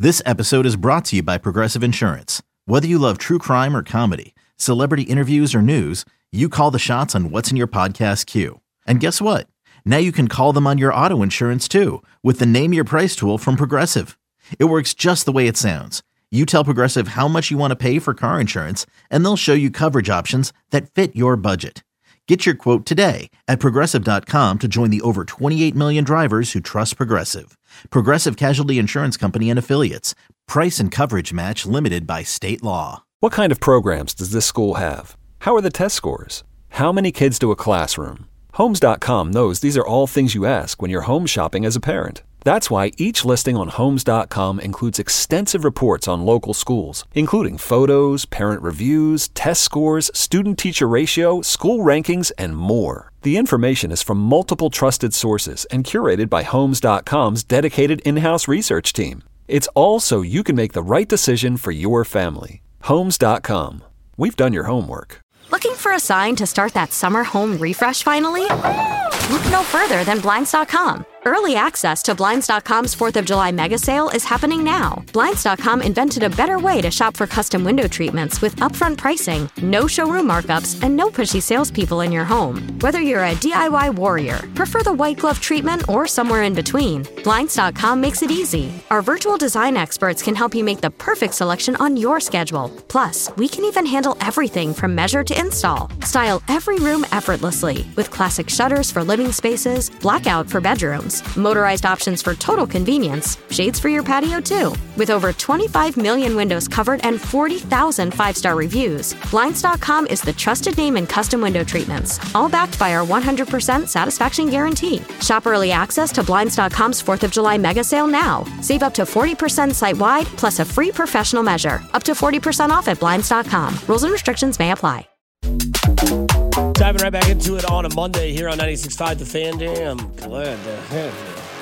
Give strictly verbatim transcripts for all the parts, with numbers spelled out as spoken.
This episode is brought to you by Progressive Insurance. Whether you love true crime or comedy, celebrity interviews or news, you call the shots on what's in your podcast queue. And guess what? Now you can call them on your auto insurance too with the Name Your Price tool from Progressive. It works just the way it sounds. You tell Progressive how much you want to pay for car insurance, and they'll show you coverage options that fit your budget. Get your quote today at Progressive dot com to join the over twenty-eight million drivers who trust Progressive. Progressive Casualty Insurance Company and Affiliates. Price and coverage match limited by state law. What kind of programs does this school have? How are the test scores? How many kids to a classroom? Homes dot com knows these are all things you ask when you're home shopping as a parent. That's why each listing on Homes dot com includes extensive reports on local schools, including photos, parent reviews, test scores, student-teacher ratio, school rankings, and more. The information is from multiple trusted sources and curated by Homes dot com's dedicated in-house research team. It's all so you can make the right decision for your family. Homes dot com. We've done your homework. Looking for a sign to start that summer home refresh finally? Look no further than Blinds dot com. Early access to Blinds dot com's fourth of July mega sale is happening now. Blinds dot com invented a better way to shop for custom window treatments with upfront pricing, no showroom markups, and no pushy salespeople in your home. Whether you're a D I Y warrior, prefer the white glove treatment, or somewhere in between, Blinds dot com makes it easy. Our virtual design experts can help you make the perfect selection on your schedule. Plus, we can even handle everything from measure to install. Style every room effortlessly with classic shutters for living spaces, blackout for bedrooms, motorized options for total convenience, shades for your patio too. With over twenty-five million windows covered and forty thousand five-star reviews, Blinds dot com is the trusted name in custom window treatments, all backed by our one hundred percent satisfaction guarantee. Shop early access to Blinds dot com's fourth of July mega sale now. Save up to forty percent site-wide, plus a free professional measure. Up to forty percent off at Blinds dot com. Rules and restrictions may apply. Diving right back into it on a Monday here on ninety-six point five The Fan. Damn, glad to have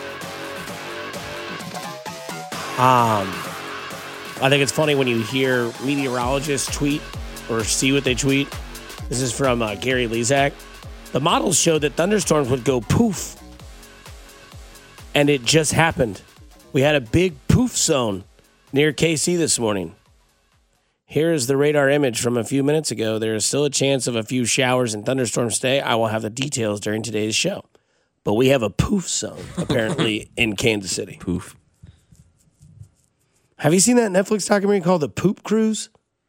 you. Um, I think it's funny when you hear meteorologists tweet or see what they tweet. This is from uh, Gary Lezak. The models showed that thunderstorms would go poof. And it just happened. We had a big poof zone near K C this morning. Here is the radar image from a few minutes ago. There is still a chance of a few showers and thunderstorms today. I will have the details during today's show. But we have a poof zone, apparently, in Kansas City. Poof. Have you seen that Netflix documentary called The Poop Cruise?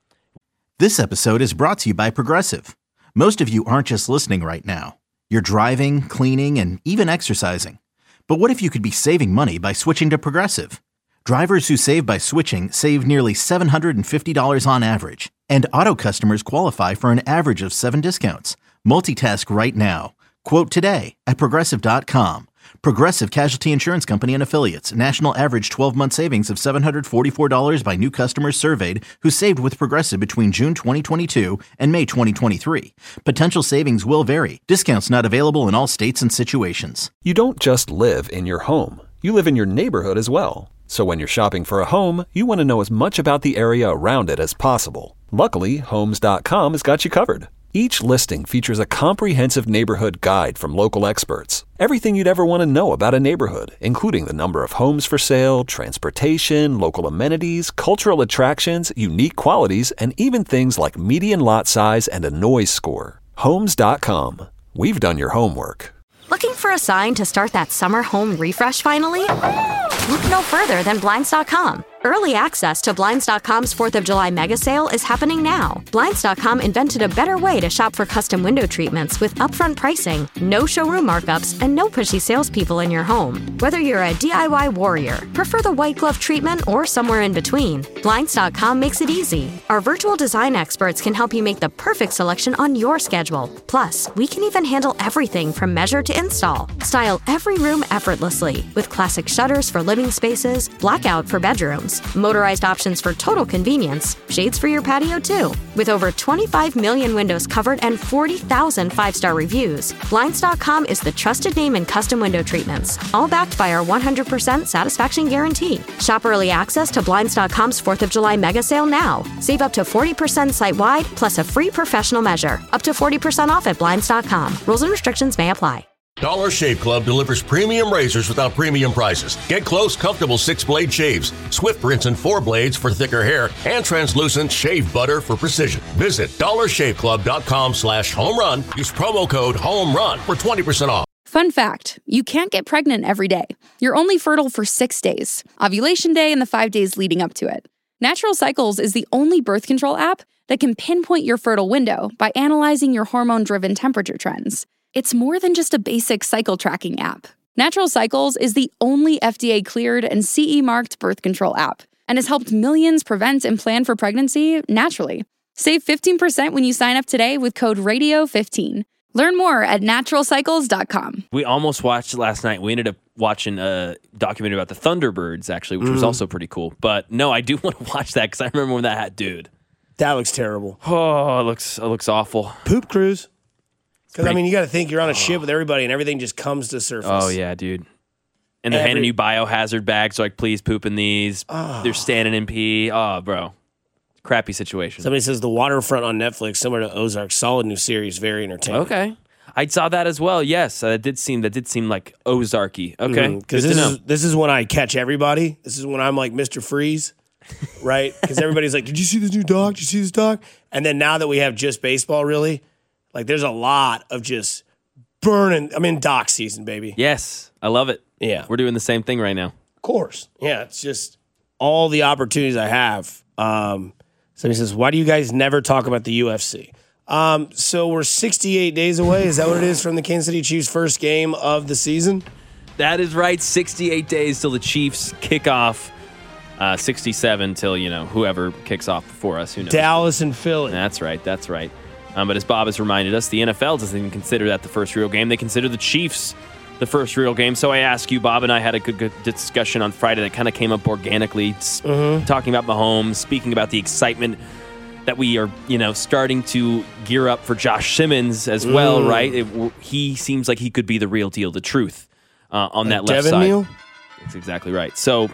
This episode is brought to you by Progressive. Most of you aren't just listening right now. You're driving, cleaning, and even exercising. But what if you could be saving money by switching to Progressive? Drivers who save by switching save nearly seven hundred fifty dollars on average, and auto customers qualify for an average of seven discounts. Multitask right now. Quote today at Progressive dot com. Progressive Casualty Insurance Company and Affiliates. National average twelve-month savings of seven hundred forty-four dollars by new customers surveyed who saved with Progressive between June twenty twenty-two and May twenty twenty-three. Potential savings will vary. Discounts not available in all states and situations. You don't just live in your home. You live in your neighborhood as well. So when you're shopping for a home, you want to know as much about the area around it as possible. Luckily, Homes dot com has got you covered. Each listing features a comprehensive neighborhood guide from local experts. Everything you'd ever want to know about a neighborhood, including the number of homes for sale, transportation, local amenities, cultural attractions, unique qualities, and even things like median lot size and a noise score. Homes dot com. We've done your homework. Looking for a sign to start that summer home refresh finally? Look no further than Blinds dot com. Early access to Blinds dot com's fourth of July mega sale is happening now. Blinds dot com invented a better way to shop for custom window treatments with upfront pricing, no showroom markups, and no pushy salespeople in your home. Whether you're a D I Y warrior, prefer the white glove treatment, or somewhere in between, Blinds dot com makes it easy. Our virtual design experts can help you make the perfect selection on your schedule. Plus, we can even handle everything from measure to install. Style every room effortlessly with classic shutters for living spaces, blackout for bedrooms, motorized options for total convenience, shades for your patio too. With over twenty-five million windows covered and forty thousand five-star reviews, Blinds dot com is the trusted name in custom window treatments, all backed by our one hundred percent satisfaction guarantee. Shop early access to Blinds dot com's fourth of July mega sale now. Save up to forty percent site-wide, plus a free professional measure. Up to forty percent off at Blinds dot com. Rules and restrictions may apply. Dollar Shave Club delivers premium razors without premium prices. Get close, comfortable six-blade shaves, swift rinse and four blades for thicker hair, and translucent shave butter for precision. Visit dollarshaveclub.com slash home run. Use promo code HOMERUN for twenty percent off. Fun fact, you can't get pregnant every day. You're only fertile for six days, ovulation day and the five days leading up to it. Natural Cycles is the only birth control app that can pinpoint your fertile window by analyzing your hormone-driven temperature trends. It's more than just a basic cycle tracking app. Natural Cycles is the only F D A-cleared and C E-marked birth control app and has helped millions prevent and plan for pregnancy naturally. Save fifteen percent when you sign up today with code radio fifteen. Learn more at natural cycles dot com. We almost watched last night. We ended up watching a documentary about the Thunderbirds, actually, which mm. was also pretty cool. But no, I do want to watch that because I remember when that had, dude. That looks terrible. Oh, it looks, it looks awful. Poop cruise. Because, I mean, you got to think you're on a oh. ship with everybody and everything just comes to surface. Oh, yeah, dude. And they're Every- handing you biohazard bags. So like, please poop in these. Oh. They're standing in pee. Oh, bro. Crappy situation. Somebody says The Waterfront on Netflix, similar to Ozark. Solid new series. Very entertaining. Okay. I saw that as well. Yes, uh, that did seem that did seem like Ozarky. Okay, because mm, this is this is when I catch everybody. This is when I'm like Mister Freeze, right? Because everybody's like, "Did you see this new doc? Did you see this doc?" And then now that we have just baseball, really, like there's a lot of just burning. I'm in doc season, baby. Yes, I love it. Yeah, we're doing the same thing right now. Of course. Yeah, it's just all the opportunities I have. Um, somebody says, "Why do you guys never talk about the U F C?" Um, so we're sixty-eight days away. Is that what it is from the Kansas City Chiefs' first game of the season? That is right. sixty-eight days till the Chiefs kick off. Uh, sixty-seven till, you know, whoever kicks off before us. Who knows? Dallas and Philly. That's right. That's right. Um, but as Bob has reminded us, the N F L doesn't even consider that the first real game. They consider the Chiefs the first real game. So I ask you, Bob and I had a good, good discussion on Friday that kind of came up organically, mm-hmm. talking about Mahomes, speaking about the excitement that we are, you know, starting to gear up for Josh Simmons as well, mm. right? It, he seems like he could be the real deal, the truth uh, on like that left Devin side. Neal? That's exactly right. So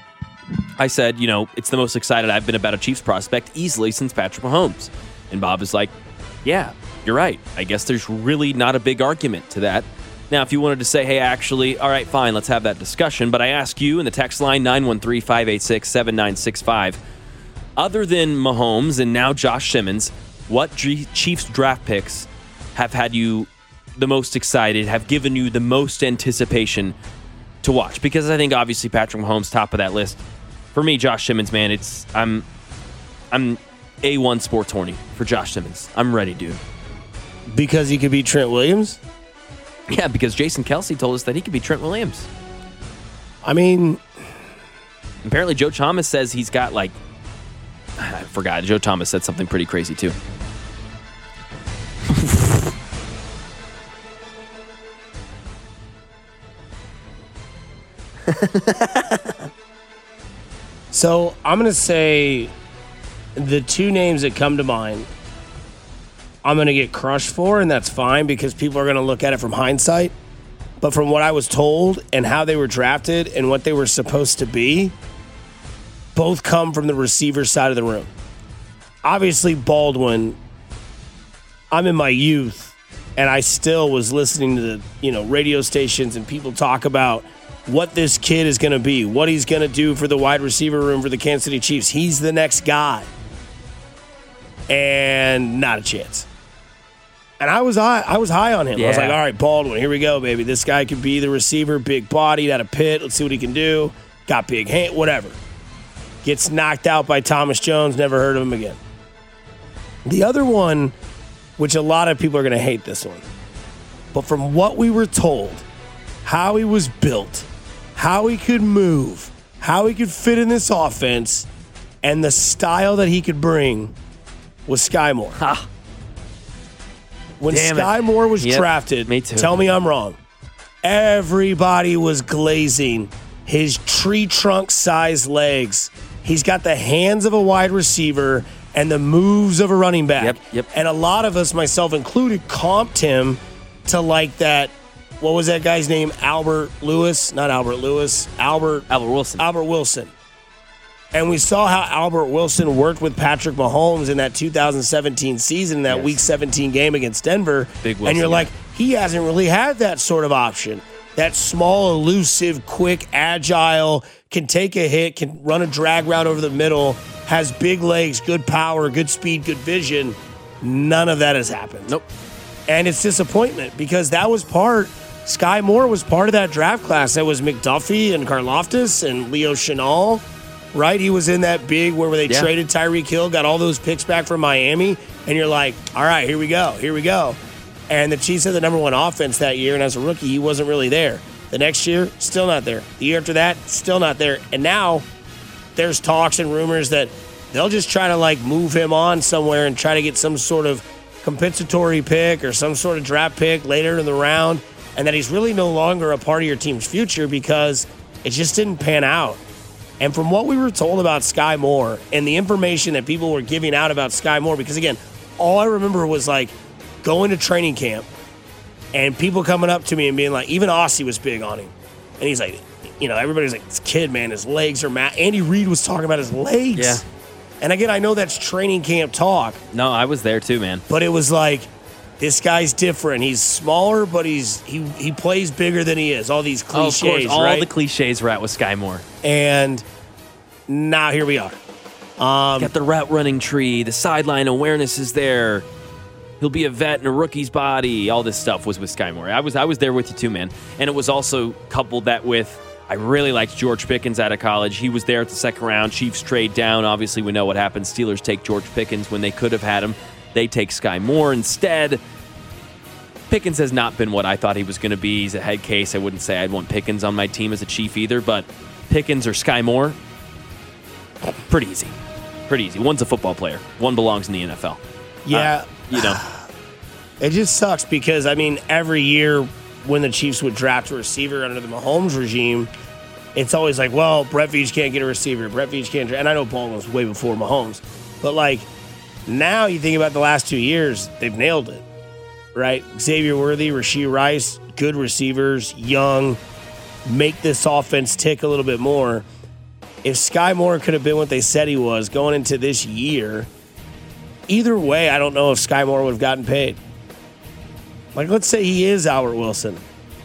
I said, you know, it's the most excited I've been about a Chiefs prospect easily since Patrick Mahomes. And Bob is like, yeah, you're right. I guess there's really not a big argument to that. Now, if you wanted to say, hey, actually, all right, fine, let's have that discussion. But I ask you in the text line, nine one three, five eight six, seven nine six five, other than Mahomes and now Josh Simmons, what G- Chiefs draft picks have had you the most excited, have given you the most anticipation to watch? Because I think obviously Patrick Mahomes top of that list. For me, Josh Simmons, man, it's I'm I'm A one sports horny for Josh Simmons. I'm ready, dude. Because he could be Trent Williams? Yeah, because Jason Kelce told us that he could be Trent Williams. I mean, apparently Joe Thomas says he's got like I forgot. Joe Thomas said something pretty crazy, too. So I'm going to say the two names that come to mind, I'm going to get crushed for, and that's fine because people are going to look at it from hindsight. But from what I was told and how they were drafted and what they were supposed to be, both come from the receiver side of the room. Obviously, Baldwin, I'm in my youth, and I still was listening to the you know radio stations and people talk about what this kid is going to be, what he's going to do for the wide receiver room for the Kansas City Chiefs. He's the next guy. And not a chance. And I was high, I was high on him. Yeah. I was like, all right, Baldwin, here we go, baby. This guy could be the receiver, big bodied, out of Pitt. Let's see what he can do. Got big hand, whatever. Gets knocked out by Thomas Jones. Never heard of him again. The other one, which a lot of people are going to hate this one, but from what we were told, how he was built, how he could move, how he could fit in this offense, and the style that he could bring was Sky Moore. Ha. When Damn Sky it. Moore was yep. drafted, me too. Tell me I'm wrong, everybody was glazing his tree trunk size legs. He's got the hands of a wide receiver and the moves of a running back. Yep, yep. And a lot of us, myself included, comped him to like that, what was that guy's name? Albert Lewis? Not Albert Lewis. Albert Albert Wilson. Albert Wilson. And we saw how Albert Wilson worked with Patrick Mahomes in that two thousand seventeen season, that yes. Week seventeen game against Denver. Big Wilson, and you're yeah. like, he hasn't really had that sort of option. That small, elusive, quick, agile, can take a hit, can run a drag route over the middle, has big legs, good power, good speed, good vision. None of that has happened. Nope. And it's disappointment because that was part, Sky Moore was part of that draft class. That was McDuffie and Karlaftis and Leo Chenal, right? He was in that big where they yeah. traded Tyreek Hill, got all those picks back from Miami, and you're like, all right, here we go, here we go. And the Chiefs had the number one offense that year, and as a rookie, he wasn't really there. The next year, still not there. The year after that, still not there. And now there's talks and rumors that they'll just try to like move him on somewhere and try to get some sort of compensatory pick or some sort of draft pick later in the round, and that he's really no longer a part of your team's future because it just didn't pan out. And from what we were told about Sky Moore and the information that people were giving out about Sky Moore, because again, all I remember was like going to training camp and people coming up to me and being like, even Aussie was big on him. And he's like, you know, everybody's like, this kid, man, his legs are mad. Andy Reid was talking about his legs. Yeah. And again, I know that's training camp talk. No, I was there too, man. But it was like, this guy's different. He's smaller, but he's he he plays bigger than he is. All these cliches, oh, of course, all right? the cliches were out with Sky Moore. And now here we are. Um, Got the route running tree. The sideline awareness is there. He'll be a vet in a rookie's body. All this stuff was with Sky Moore. I was I was there with you too, man. And it was also coupled that with, I really liked George Pickens out of college. He was there at the second round. Chiefs trade down. Obviously, we know what happened. Steelers take George Pickens when they could have had him. They take Sky Moore instead. Pickens has not been what I thought he was going to be. He's a head case. I wouldn't say I'd want Pickens on my team as a Chief either, but Pickens or Sky Moore, pretty easy. Pretty easy. One's a football player. One belongs in the N F L. yeah. Uh, you know. It just sucks because, I mean, every year when the Chiefs would draft a receiver under the Mahomes regime, it's always like, well, Brett Veach can't get a receiver. Brett Veach can't. And I know Baldwin was way before Mahomes. But, like, now you think about the last two years, they've nailed it, right? Xavier Worthy, Rashee Rice, good receivers, young, make this offense tick a little bit more. If Sky Moore could have been what they said he was going into this year, either way, I don't know if Sky Moore would have gotten paid. Like, let's say he is Albert Wilson.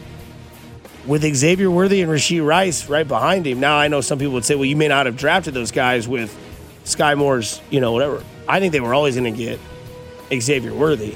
With Xavier Worthy and Rashee Rice right behind him. Now, I know some people would say, well, you may not have drafted those guys with Sky Moore's, you know, whatever. I think they were always going to get Xavier Worthy.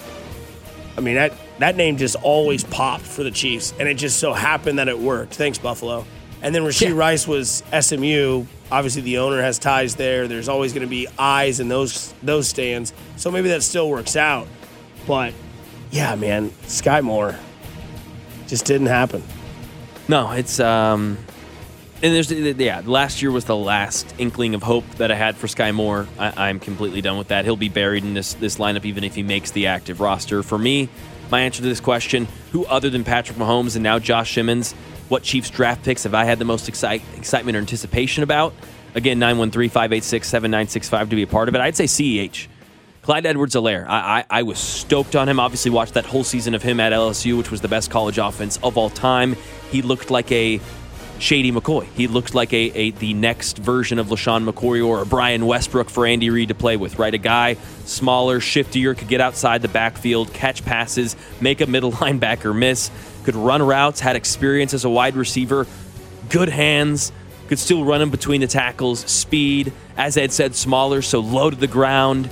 I mean, that, that name just always popped for the Chiefs, and it just so happened that it worked. Thanks, Buffalo. And then Rashee yeah. Rice was S M U. Obviously, the owner has ties there. There's always going to be eyes in those those stands. So maybe that still works out. But, yeah, man, Sky Moore just didn't happen. No, it's um, and there's yeah. Last year was the last inkling of hope that I had for Sky Moore. I, I'm completely done with that. He'll be buried in this this lineup even if he makes the active roster. For me, my answer to this question: who other than Patrick Mahomes and now Josh Simmons? What Chiefs draft picks have I had the most excite, excitement or anticipation about? Again, nine one three, five eight six, seven nine six five to be a part of it. I'd say C E H. Clyde Edwards-Helaire. I, I I was stoked on him. Obviously watched that whole season of him at L S U, which was the best college offense of all time. He looked like a Shady McCoy. He looked like a, a the next version of LaShawn McCoy or a Brian Westbrook for Andy Reid to play with, right? A guy smaller, shiftier, could get outside the backfield, catch passes, make a middle linebacker miss, could run routes, had experience as a wide receiver, good hands, could still run in between the tackles, speed, as Ed said, smaller, so low to the ground,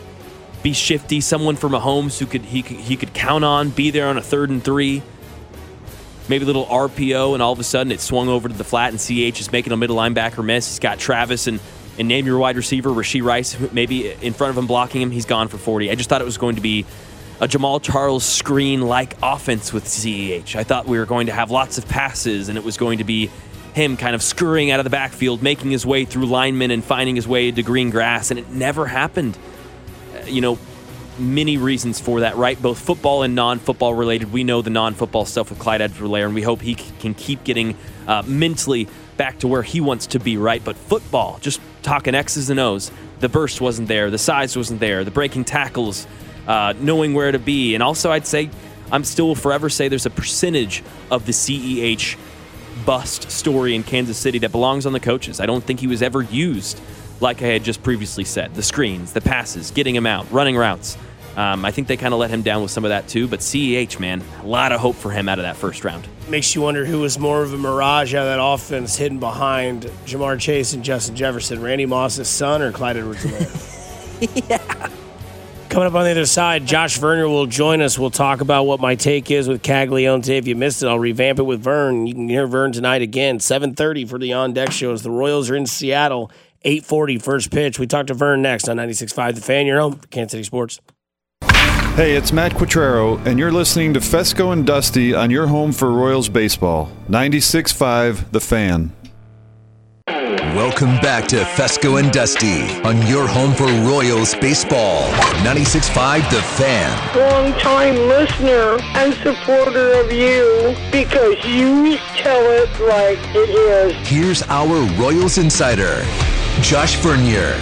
be shifty, someone for Mahomes who could he could, he could count on, be there on a third and three, maybe a little R P O, and all of a sudden it swung over to the flat, and C H is making a middle linebacker miss. He's got Travis and, and name your wide receiver, Rashee Rice, maybe in front of him blocking him. He's gone for forty. I just thought it was going to be a Jamal Charles screen-like offense with C E H. I thought we were going to have lots of passes, and it was going to be him kind of scurrying out of the backfield, making his way through linemen and finding his way to green grass, and it never happened. You know, many reasons for that, right? Both football and non-football related. We know the non-football stuff with Clyde Edwards-Helaire, and we hope he can keep getting uh, mentally back to where he wants to be, right? But football, just talking X's and O's, the burst wasn't there, the size wasn't there, the breaking tackles, uh, knowing where to be. And also, I'd say, I'm still will forever say there's a percentage of the C E H bust story in Kansas City that belongs on the coaches. I don't think he was ever used like I had just previously said. The screens, the passes, getting him out, running routes. Um, I think they kind of let him down with some of that too. But C E H, man, a lot of hope for him out of that first round. Makes you wonder who was more of a mirage out of that offense hidden behind Jamar Chase and Justin Jefferson, Randy Moss's son or Clyde Edwards-Helaire? Yeah. Coming up on the other side, Josh Vernier will join us. We'll talk about what my take is with Caglione today. If you missed it, I'll revamp it with Vern. You can hear Vern tonight again, seven thirty for the On Deck show as the Royals are in Seattle, eight forty first pitch. We talk to Vern next on ninety-six point five The Fan, your home for Kansas City Sports. Hey, it's Matt Quattrero, and you're listening to Fesco and Dusty on your home for Royals baseball. ninety-six point five The Fan. Welcome back to Fesco and Dusty on your home for Royals baseball. ninety-six point five The Fan. Long-time listener and supporter of you because you tell it like it is. Here's our Royals insider, Josh Vernier.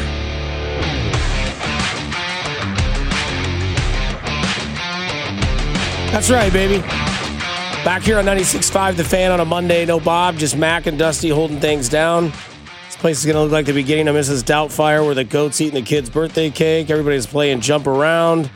That's right, baby. Back here on ninety-six point five The Fan on a Monday. No Bob, just Mac and Dusty holding things down. This place is going to look like the beginning of Missus Doubtfire where the goat's eating the kid's birthday cake. Everybody's playing jump around.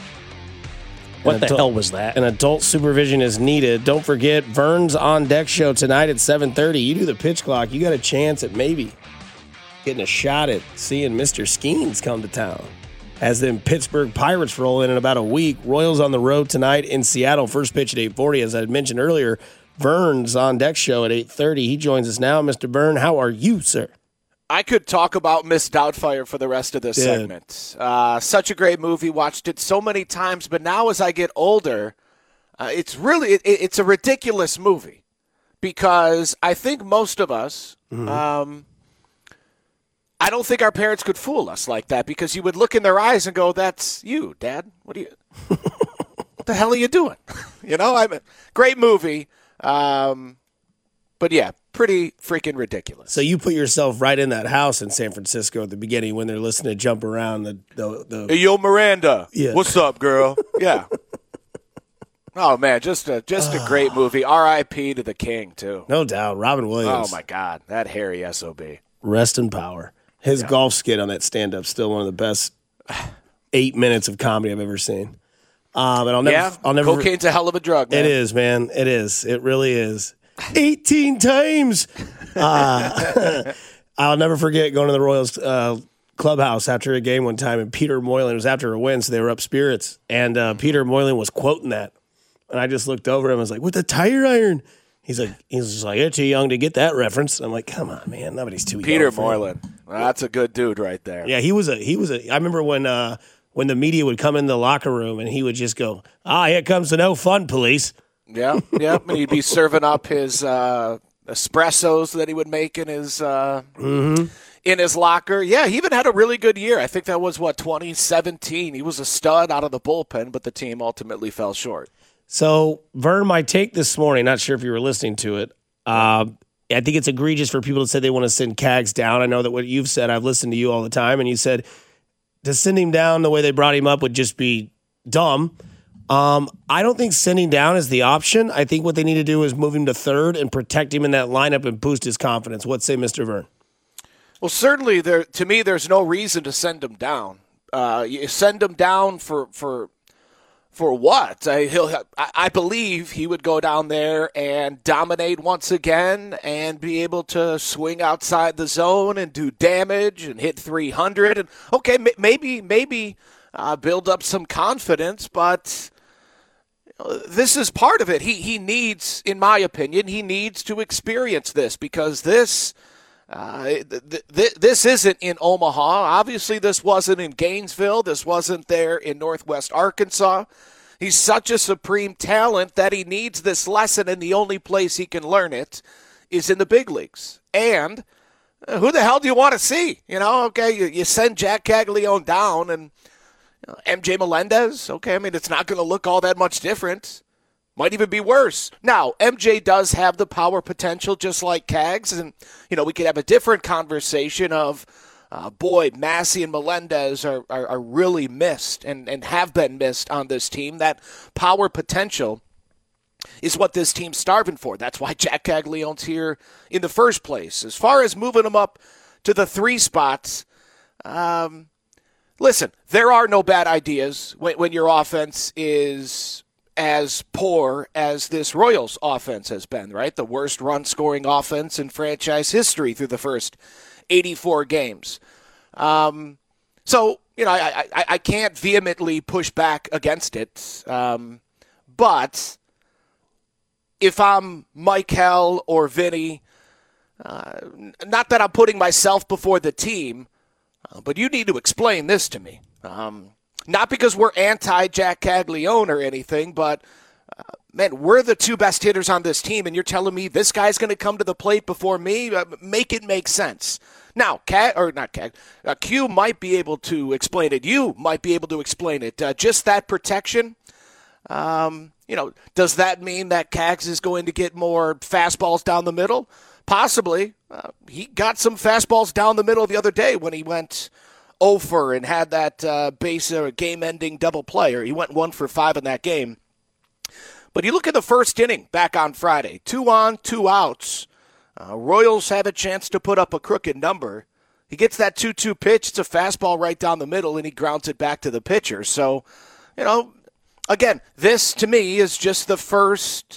What An the adult, hell was that? An adult supervision is needed. Don't forget, Vern's On Deck show tonight at seven thirty. You do the pitch clock. You got a chance at maybe getting a shot at seeing Mister Skeens come to town. As them Pittsburgh Pirates roll in in about a week. Royals on the road tonight in Seattle. First pitch at eight forty. As I had mentioned earlier, Vern's On Deck show at eight thirty. He joins us now. Mister Vern, how are you, sir? I could talk about Miss Doubtfire for the rest of this yeah. segment. Uh, such a great movie. Watched it so many times. But now as I get older, uh, it's really it, it's a ridiculous movie. Because I think most of us... Mm-hmm. Um, I don't think our parents could fool us like that because you would look in their eyes and go, that's you, Dad. What are you, what the hell are you doing? You know, I'm a great movie. Um, but yeah, pretty freaking ridiculous. So you put yourself right in that house in San Francisco at the beginning when they're listening to Jump Around. The, the, the... Hey, yo, Miranda. Yeah. What's up, girl? Yeah. Oh, man, just a, just a great movie. R I P to the king, too. No doubt. Robin Williams. Oh, my God. That hairy S O B. Rest in power. His yeah. golf skit on that stand-up still one of the best eight minutes of comedy I've ever seen. Um, and I'll never, yeah, I'll never. Cocaine's a hell of a drug, man. It is, man. It is. It really is. Eighteen times. Uh, I'll never forget going to the Royals uh, clubhouse after a game one time, and Peter Moylan, it was after a win, so they were up spirits, and uh, Peter Moylan was quoting that, and I just looked over him and was like, "With the tire iron." He's like, he's just like, you're too young to get that reference. I'm like, come on, man, nobody's too Peter young. Peter Moylan, well, that's a good dude right there. Yeah, he was a, he was a. I remember when, uh, when the media would come in the locker room and he would just go, "Ah, here comes the no fun police." Yeah, yeah, and he'd be serving up his uh, espressos that he would make in his uh, mm-hmm. in his locker. Yeah, he even had a really good year. I think that was what twenty seventeen. He was a stud out of the bullpen, but the team ultimately fell short. So, Vern, my take this morning, not sure if you were listening to it, uh, I think it's egregious for people to say they want to send Cags down. I know that what you've said, I've listened to you all the time, and you said to send him down the way they brought him up would just be dumb. Um, I don't think sending down is the option. I think what they need to do is move him to third and protect him in that lineup and boost his confidence. What say, Mister Vern? Well, certainly, there to me, there's no reason to send him down. Uh, you send him down for for – For what? I, he'll, I believe he would go down there and dominate once again and be able to swing outside the zone and do damage and hit three hundred. And okay, maybe maybe uh, build up some confidence, but you know, this is part of it. He he needs, in my opinion, he needs to experience this because this. Uh, th- th- this isn't in Omaha. Obviously, this wasn't in Gainesville. This wasn't there in Northwest Arkansas. He's such a supreme talent that he needs this lesson, and the only place he can learn it is in the big leagues. And uh, who the hell do you want to see? You know, okay, you, you send Jack Caglione down and you know, M J Melendez. Okay, I mean, it's not going to look all that much different. Might even be worse. Now, M J does have the power potential just like Cags, and, you know, we could have a different conversation of, uh, boy, Massey and Melendez are, are, are really missed and, and have been missed on this team. That power potential is what this team's starving for. That's why Jack Caglione's here in the first place. As far as moving him up to the three spots, um, listen, there are no bad ideas when, when your offense is as poor as this Royals offense has been, right? The worst run-scoring offense in franchise history through the first eighty-four games. Um, so, you know, I, I, I can't vehemently push back against it. Um, but if I'm Michael or Vinny, uh, not that I'm putting myself before the team, uh, but you need to explain this to me. Um, not because we're anti-Jack Caglione or anything, but, uh, man, we're the two best hitters on this team, and you're telling me this guy's going to come to the plate before me? Uh, make it make sense. Now, Cat or not Cat, uh, Q might be able to explain it. You might be able to explain it. Uh, just that protection, um, you know, does that mean that Cags is going to get more fastballs down the middle? Possibly. Uh, he got some fastballs down the middle the other day when he went oh for and had that uh, base uh, game-ending double play. Or he went one for five in that game. But you look at the first inning back on Friday, two on, two outs. Uh, Royals have a chance to put up a crooked number. He gets that two two pitch. It's a fastball right down the middle, and he grounds it back to the pitcher. So, you know, again, this to me is just the first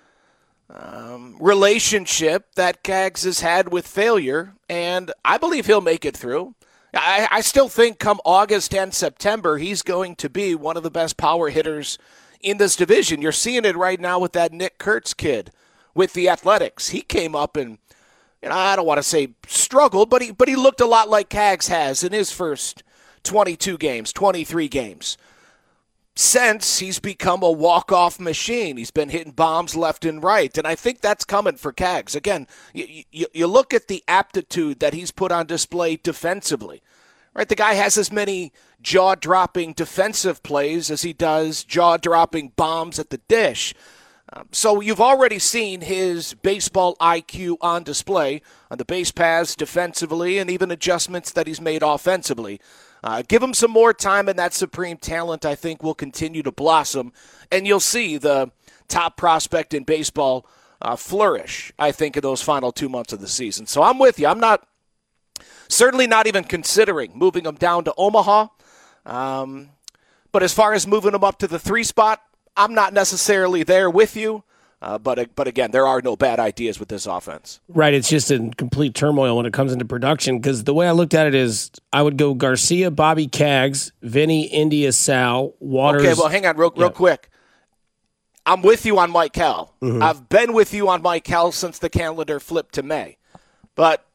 um, relationship that Cags has had with failure, and I believe he'll make it through. I, I still think come August and September, he's going to be one of the best power hitters in this division. You're seeing it right now with that Nick Kurtz kid with the Athletics. He came up and, you know, I don't want to say struggled, but he but he looked a lot like Cags has in his first twenty-two games, twenty-three games. Since he's become a walk-off machine. He's been hitting bombs left and right, and I think that's coming for Cags. Again, you, you, you look at the aptitude that he's put on display defensively. Right, the guy has as many jaw-dropping defensive plays as he does jaw-dropping bombs at the dish. Um, so you've already seen his baseball I Q on display on the base paths defensively and even adjustments that he's made offensively. Uh, give him some more time, and that supreme talent, I think, will continue to blossom, and you'll see the top prospect in baseball uh, flourish, I think, in those final two months of the season. So I'm with you. I'm not certainly not even considering moving him down to Omaha. Um, but as far as moving him up to the three spot, I'm not necessarily there with you. Uh, but but again, there are no bad ideas with this offense. Right, it's just in complete turmoil when it comes into production, because the way I looked at it is I would go Garcia, Bobby Cags, Vinny, India, Sal, Waters. Okay, well, hang on real, real yeah. quick. I'm with you on Mike Cal. Mm-hmm. I've been with you on Mike Cal since the calendar flipped to May. But,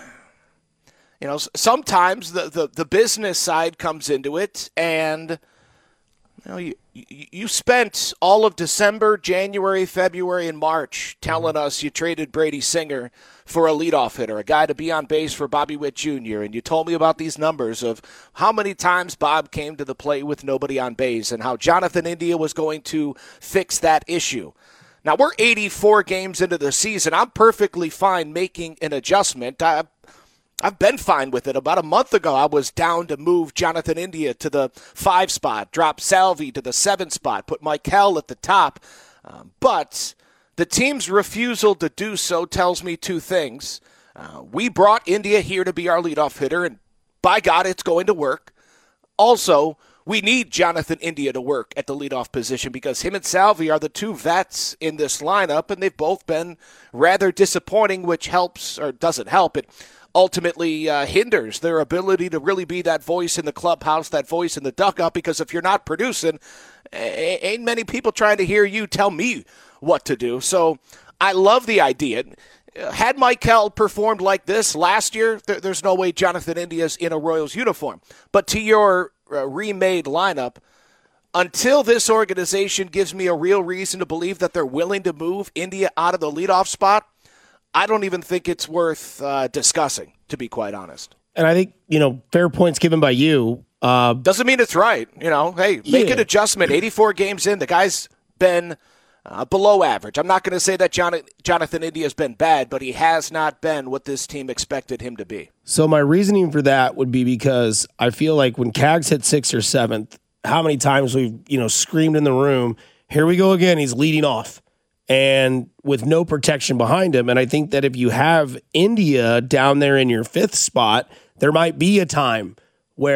you know, sometimes the, the, the business side comes into it, and you know, you, you, you spent all of December, January, February, and March telling mm-hmm. us you traded Brady Singer for a leadoff hitter, a guy to be on base for Bobby Witt Junior, and you told me about these numbers of how many times Bob came to the plate with nobody on base and how Jonathan India was going to fix that issue. Now, we're eighty-four games into the season. I'm perfectly fine making an adjustment. I I've been fine with it. About a month ago, I was down to move Jonathan India to the five spot, drop Salvi to the seven spot, put Michael at the top. Um, but the team's refusal to do so tells me two things. Uh, we brought India here to be our leadoff hitter, and by God, it's going to work. Also, we need Jonathan India to work at the leadoff position because him and Salvi are the two vets in this lineup, and they've both been rather disappointing, which helps or doesn't help it. Ultimately uh, hinders their ability to really be that voice in the clubhouse, that voice in the dugout, because if you're not producing, ain't many people trying to hear you tell me what to do. So I love the idea. Had Michael performed like this last year, there, there's no way Jonathan India's in a Royals uniform. But to your uh, remade lineup, until this organization gives me a real reason to believe that they're willing to move India out of the leadoff spot, I don't even think it's worth uh, discussing, to be quite honest. And I think, you know, fair points given by you. Uh, Doesn't mean it's right. You know, hey, make yeah. an adjustment. eighty-four games in, the guy's been uh, below average. I'm not going to say that John- Jonathan India's been bad, but he has not been what this team expected him to be. So my reasoning for that would be because I feel like when Cags hit sixth or seventh, how many times we've, you know, screamed in the room, here we go again, he's leading off. And with no protection behind him. And I think that if you have India down there in your fifth spot, there might be a time where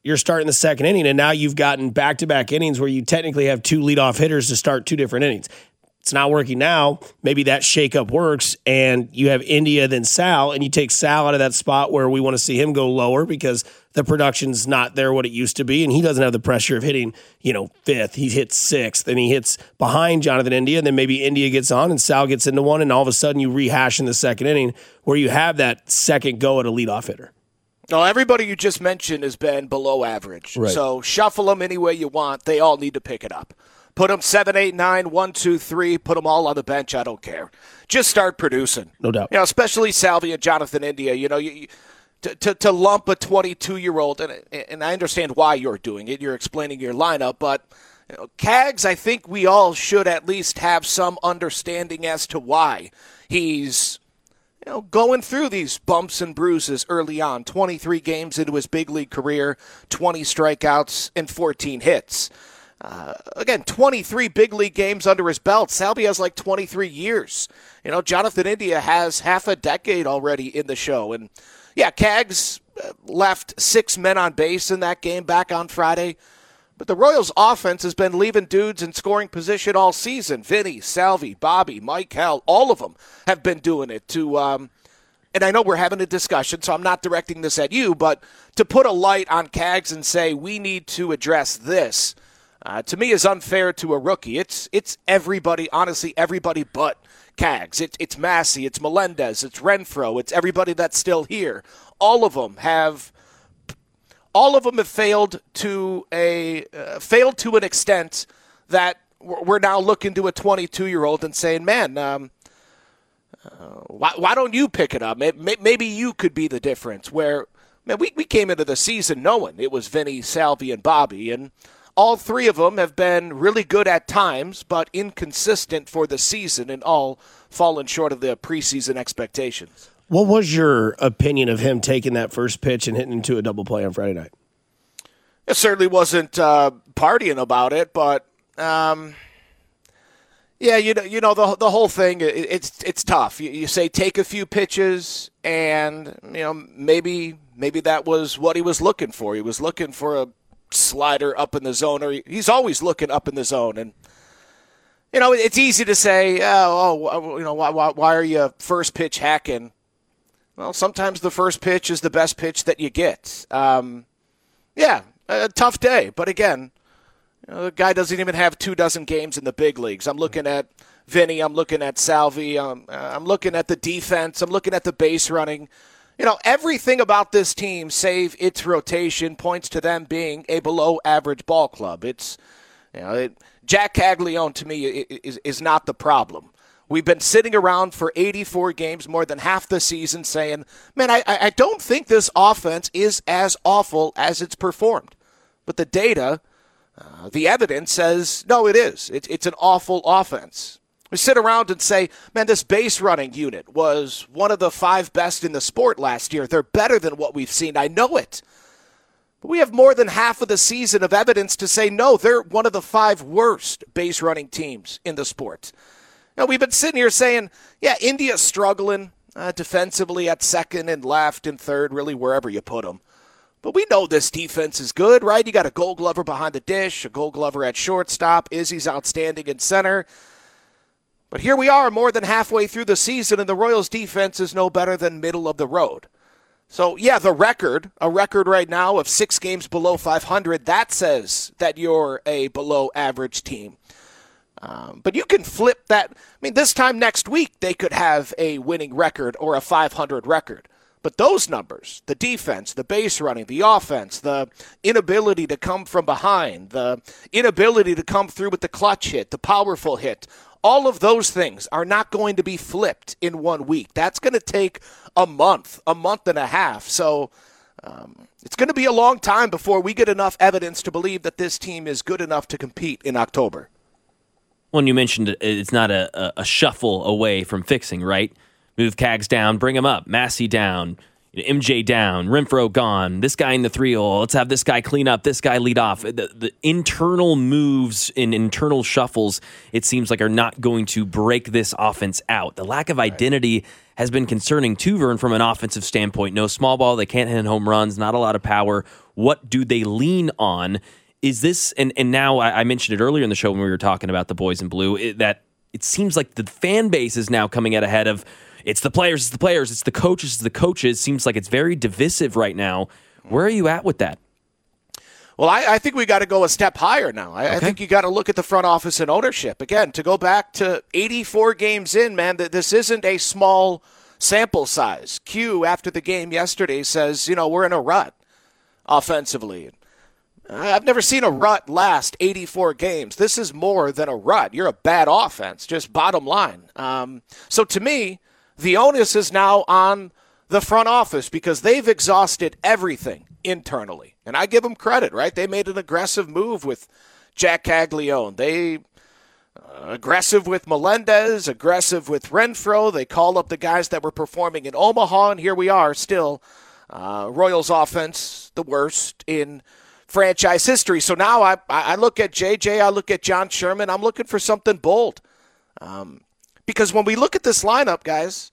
you're starting the second inning, and now you've gotten back-to-back innings where you technically have two leadoff hitters to start two different innings. It's not working now. Maybe that shakeup works, and you have India, then Sal, and you take Sal out of that spot where we want to see him go lower because the production's not there what it used to be, and he doesn't have the pressure of hitting, you know, fifth. He hits sixth, and he hits behind Jonathan India, and then maybe India gets on and Sal gets into one, and all of a sudden you rehash in the second inning where you have that second go at a leadoff hitter. No, everybody you just mentioned has been below average. Right. So shuffle them any way you want. They all need to pick it up. Put them seven, eight, nine, one, two, three. Put them all on the bench. I don't care. Just start producing. No doubt. You know, especially Salvi and Jonathan India. You know, you, you, to, to to lump a twenty-two-year-old, and and I understand why you're doing it. You're explaining your lineup, but you know, Cags, I think we all should at least have some understanding as to why he's you know going through these bumps and bruises early on. twenty-three games into his big league career, twenty strikeouts and fourteen hits. Uh, again, twenty-three big league games under his belt. Salvi has like twenty-three years. You know, Jonathan India has half a decade already in the show. And, yeah, Cags left six men on base in that game back on Friday. But the Royals' offense has been leaving dudes in scoring position all season. Vinny, Salvi, Bobby, Mike Hell, all of them have been doing it to um, – and I know we're having a discussion, so I'm not directing this at you, but to put a light on Cags and say we need to address this – Uh, to me, is unfair to a rookie. It's it's everybody, honestly, everybody but Cags. It, it's Massey, it's Melendez, it's Renfroe, it's everybody that's still here. All of them have, all of them have failed to a uh, failed to an extent that we're now looking to a twenty-two-year-old and saying, man, um, uh, why why don't you pick it up? Maybe you could be the difference. Where man, we we came into the season knowing it was Vinny, Salvi, and Bobby, and all three of them have been really good at times, but inconsistent for the season and all fallen short of the preseason expectations. What was your opinion of him taking that first pitch and hitting into a double play on Friday night? It certainly wasn't uh, partying about it, but um, yeah, you know, you know the the whole thing. It, it's it's tough. You, you say take a few pitches, and you know maybe maybe that was what he was looking for. He was looking for a slider up in the zone, or he's always looking up in the zone. And, you know, it's easy to say, oh, oh you know, why, why, why are you first pitch hacking? Well, sometimes the first pitch is the best pitch that you get. Um, yeah, a tough day. But again, you know, the guy doesn't even have two dozen games in the big leagues. I'm looking at Vinny. I'm looking at Salvi. Um, I'm looking at the defense. I'm looking at the base running. You know, everything about this team, save its rotation, points to them being a below-average ball club. It's, you know, it, Jack Caglione, to me, is, is not the problem. We've been sitting around for eighty-four games, more than half the season, saying, man, I, I don't think this offense is as awful as it's performed. But the data, uh, the evidence says, no, it is. It, it's an awful offense. We sit around and say, man, this base running unit was one of the five best in the sport last year. They're better than what we've seen. I know it. But we have more than half of the season of evidence to say, no, they're one of the five worst base running teams in the sport. Now, we've been sitting here saying, yeah, India's struggling uh, defensively at second and left and third, really wherever you put them. But we know this defense is good, right? You got a Gold Glover behind the dish, a Gold Glover at shortstop. Izzy's outstanding in center. But here we are more than halfway through the season, and the Royals' defense is no better than middle of the road. So, yeah, the record, a record right now of six games below five hundred, that says that you're a below-average team. Um, but you can flip that. I mean, this time next week, they could have a winning record or a five hundred record. But those numbers, the defense, the base running, the offense, the inability to come from behind, the inability to come through with the clutch hit, the powerful hit, all of those things are not going to be flipped in one week. That's going to take a month, a month and a half. So um, it's going to be a long time before we get enough evidence to believe that this team is good enough to compete in October. When you mentioned it's not a, a shuffle away from fixing, right? Move Cags down, bring him up, Massey down, M J down, Renfroe gone, this guy in the three-hole, let's have this guy clean up, this guy lead off. The, the internal moves and internal shuffles, it seems like, are not going to break this offense out. The lack of identity has been concerning too, Vern, from an offensive standpoint. No small ball, they can't hit home runs, not a lot of power. What do they lean on? Is this, and, and now I, I mentioned it earlier in the show when we were talking about the boys in blue, it, that it seems like the fan base is now coming out ahead of it's the players, it's the players, it's the coaches, it's the coaches. Seems like it's very divisive right now. Where are you at with that? Well, I, I think we got to go a step higher now. I, okay. I think you got to look at the front office and ownership. Again, to go back to eighty-four games in, man, that this isn't a small sample size. Q, after the game yesterday, says, you know, we're in a rut offensively. I've never seen a rut last eighty-four games. This is more than a rut. You're a bad offense, just bottom line. Um, so to me, the onus is now on the front office because they've exhausted everything internally. And I give them credit, right? They made an aggressive move with Jack Caglione. They uh, aggressive with Melendez, aggressive with Renfroe. They call up the guys that were performing in Omaha, and here we are still. Uh, Royals offense, the worst in franchise history. So now I, I look at J J, I look at John Sherman. I'm looking for something bold. Um, because when we look at this lineup, guys,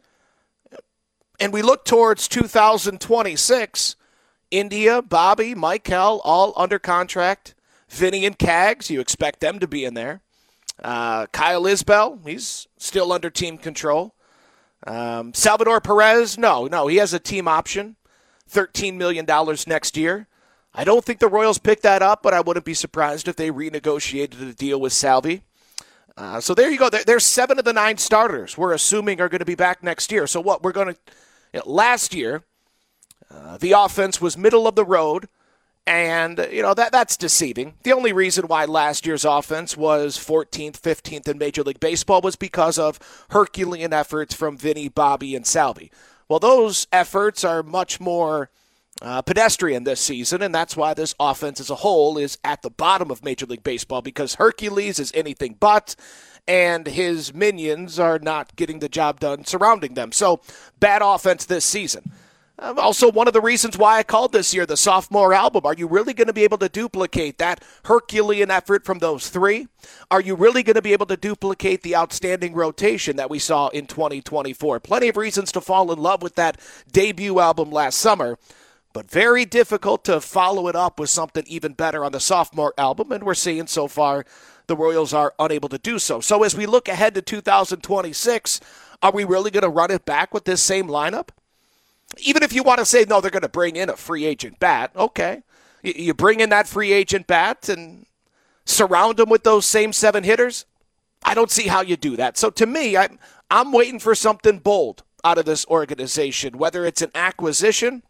and we look towards two thousand twenty-six, India, Bobby, Michael, all under contract. Vinny and Cags, you expect them to be in there. Uh, Kyle Isbell, he's still under team control. Um, Salvador Perez, no, no, he has a team option, thirteen million dollars next year. I don't think the Royals picked that up, but I wouldn't be surprised if they renegotiated the deal with Salvi. Uh, so there you go. There, there's seven of the nine starters we're assuming are going to be back next year. So what we're going to you know, – last year, uh, the offense was middle of the road, and, you know, that that's deceiving. The only reason why last year's offense was fourteenth, fifteenth in Major League Baseball was because of Herculean efforts from Vinny, Bobby, and Salvi. Well, those efforts are much more – Uh, pedestrian this season, and that's why this offense as a whole is at the bottom of Major League Baseball, because Hercules is anything but, and his minions are not getting the job done surrounding them. So, bad offense this season. Um, also, one of the reasons why I called this year the sophomore album. Are you really going to be able to duplicate that Herculean effort from those three? Are you really going to be able to duplicate the outstanding rotation that we saw in twenty twenty-four? Plenty of reasons to fall in love with that debut album last summer, but very difficult to follow it up with something even better on the sophomore album, and we're seeing so far the Royals are unable to do so. So as we look ahead to two thousand twenty-six, are we really going to run it back with this same lineup? Even if you want to say, no, they're going to bring in a free agent bat, okay. You bring in that free agent bat and surround them with those same seven hitters? I don't see how you do that. So to me, I'm, I'm waiting for something bold out of this organization, whether it's an acquisition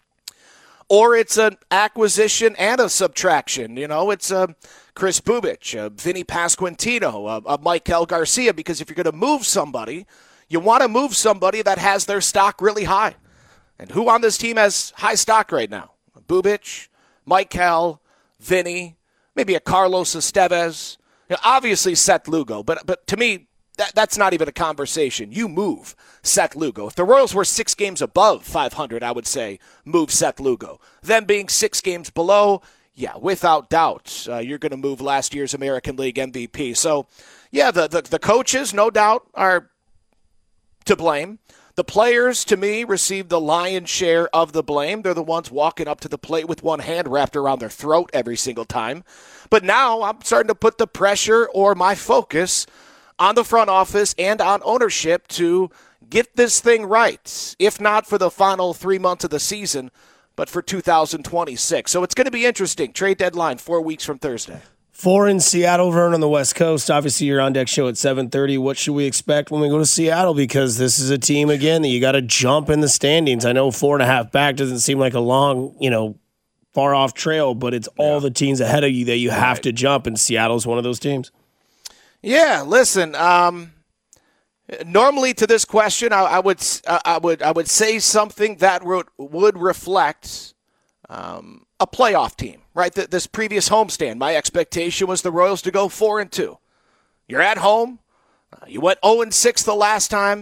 or it's an acquisition and a subtraction. You know, it's a Chris Bubic, a Vinny Pasquantino, a, a Michael Garcia, because if you're going to move somebody, you want to move somebody that has their stock really high. And who on this team has high stock right now? Bubic, Michael, Vinny, maybe a Carlos Estevez. You know, obviously Seth Lugo, but but to me, That, that's not even a conversation. You move Seth Lugo. If the Royals were six games above five hundred, I would say move Seth Lugo. Them being six games below, yeah, without doubt, uh, you're going to move last year's American League M V P. So, yeah, the, the, the coaches, no doubt, are to blame. The players, to me, receive the lion's share of the blame. They're the ones walking up to the plate with one hand wrapped around their throat every single time. But now I'm starting to put the pressure or my focus on the front office and on ownership to get this thing right, if not for the final three months of the season, but for two thousand twenty-six. So it's going to be interesting. Trade deadline four weeks from Thursday. Four in Seattle, Vern, on the West Coast. Obviously, your on-deck show at seven thirty. What should we expect when we go to Seattle? Because this is a team, again, that you got to jump in the standings. I know four and a half back doesn't seem like a long, you know, far-off trail, but it's all yeah. the teams ahead of you that you have right. to jump, and Seattle's one of those teams. Yeah, listen. Um, normally, to this question, I, I would, I would, I would say something that would would reflect um, a playoff team, right? Th- this previous homestand, my expectation was the Royals to go four and two. You're at home. Uh, you went zero and six the last time.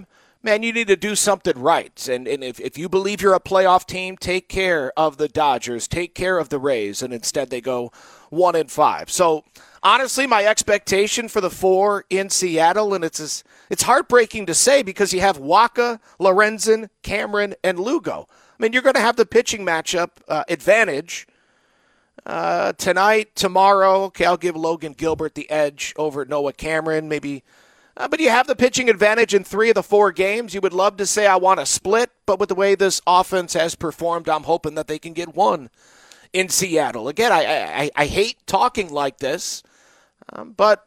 man, you need to do something right. And, and if, if you believe you're a playoff team, take care of the Dodgers, take care of the Rays, and instead they go one and five. So honestly, my expectation for the four in Seattle, and it's it's heartbreaking to say because you have Waka, Lorenzen, Cameron, and Lugo. I mean, you're going to have the pitching matchup uh, advantage uh, tonight, tomorrow. Okay, I'll give Logan Gilbert the edge over Noah Cameron, maybe. Uh, but you have the pitching advantage in three of the four games. You would love to say I want a split, but with the way this offense has performed, I'm hoping that they can get one in Seattle. Again, I I, I hate talking like this, um, but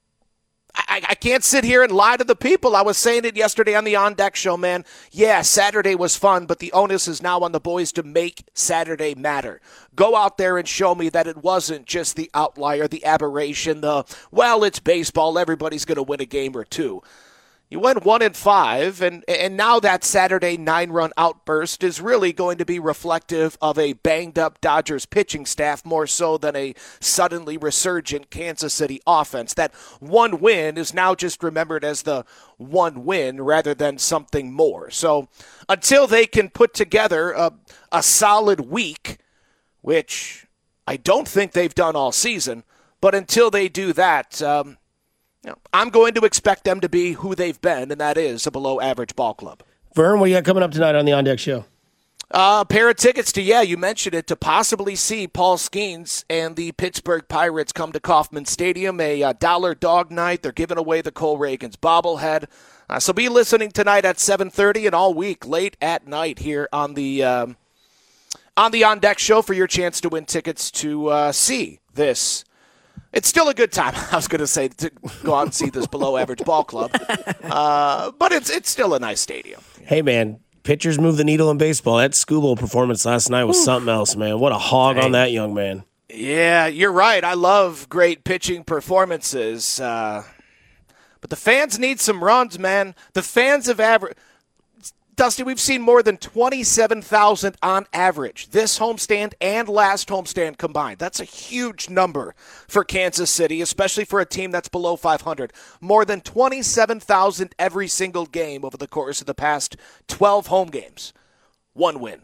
I, I can't sit here and lie to the people. I was saying it yesterday on the On Deck show, man. Yeah, Saturday was fun, but the onus is now on the boys to make Saturday matter. Go out there and show me that it wasn't just the outlier, the aberration, the, well, it's baseball, everybody's going to win a game or two. You went one and five, and and now that Saturday nine-run outburst is really going to be reflective of a banged-up Dodgers pitching staff more so than a suddenly resurgent Kansas City offense. That one win is now just remembered as the one win rather than something more. So until they can put together a, a solid week, which I don't think they've done all season, but until they do that, um, I'm going to expect them to be who they've been, and that is a below-average ball club. Vern, what do you got coming up tonight on the On Deck show? Uh, a pair of tickets to, yeah, you mentioned it, to possibly see Paul Skeens and the Pittsburgh Pirates come to Kauffman Stadium, a uh, dollar dog night. They're giving away the Cole Reagans bobblehead. Uh, so be listening tonight at seven thirty and all week, late at night here on the um, on the On Deck show for your chance to win tickets to uh, see this. It's still a good time, I was going to say, to go out and see this below-average ball club. Uh, but it's it's still a nice stadium. Hey, man, pitchers move the needle in baseball. That Skubal performance last night was Ooh. something else, man. What a hog Dang. on that young man. Yeah, you're right. I love great pitching performances. Uh, but the fans need some runs, man. The fans have averaged... Dusty, we've seen more than twenty-seven thousand on average this homestand and last homestand combined. That's a huge number for Kansas City, especially for a team that's below five hundred. More than twenty-seven thousand every single game over the course of the past twelve home games. One win.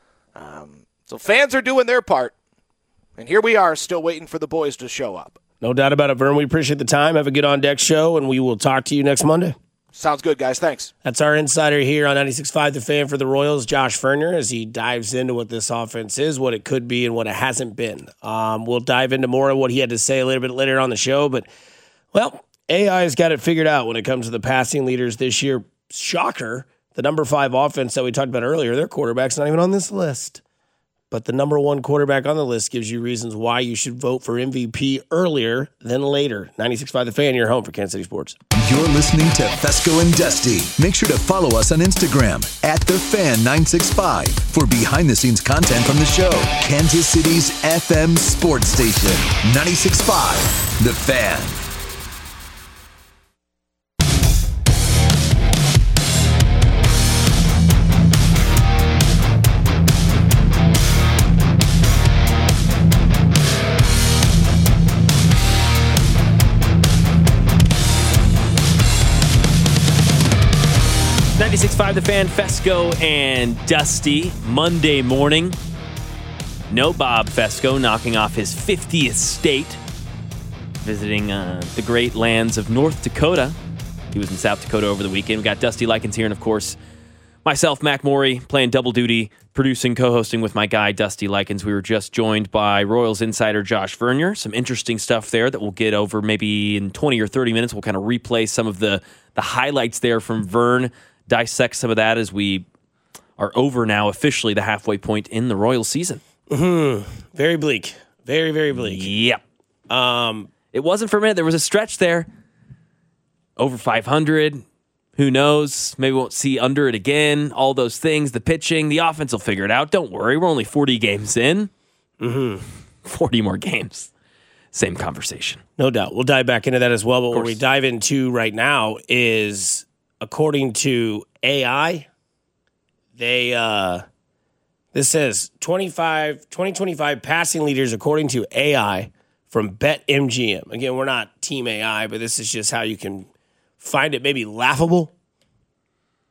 Um, so fans are doing their part, and here we are still waiting for the boys to show up. No doubt about it, Vern. We appreciate the time. Have a good On Deck show, and we will talk to you next Monday. Sounds good, guys. Thanks. That's our insider here on ninety-six point five The Fan for the Royals, Josh Ferner, as he dives into what this offense is, what it could be, and what it hasn't been. Um, we'll dive into more of what he had to say a little bit later on the show, but, well, A I's got it figured out when it comes to the passing leaders this year. Shocker, the number five offense that we talked about earlier, their quarterback's not even on this list. But the number one quarterback on the list gives you reasons why you should vote for M V P earlier than later. ninety-six point five The Fan, your home for Kansas City Sports. You're listening to Fesco and Dusty. Make sure to follow us on Instagram at The Fan nine six five for behind-the-scenes content from the show. Kansas City's F M sports station, ninety-six point five The Fan. ninety-six point five The Fan, Fesco and Dusty, Monday morning. No Bob Fesco knocking off his fiftieth state, visiting uh, the great lands of North Dakota. He was in South Dakota over the weekend. We got Dusty Likens here, and of course, myself, Mac Morey, playing double duty, producing, co-hosting with my guy, Dusty Likens. We were just joined by Royals insider Josh Vernier. Some interesting stuff there that we'll get over maybe in twenty or thirty minutes. We'll kind of replay some of the, the highlights there from Vern, dissect some of that as we are over now officially the halfway point in the Royals season. Mm-hmm. Very bleak. Very, very bleak. Yep. Um, it wasn't for a minute. There was a stretch there. Over five hundred. Who knows? Maybe we won't see under it again. All those things. The pitching. The offense will figure it out. Don't worry. We're only forty games in. Mm-hmm. forty more games. Same conversation. No doubt. We'll dive back into that as well. But what we dive into right now is, according to A I, they uh, this says twenty-five, twenty twenty-five passing leaders according to A I from BetMGM. Again, we're not Team A I, but this is just how you can find it maybe laughable.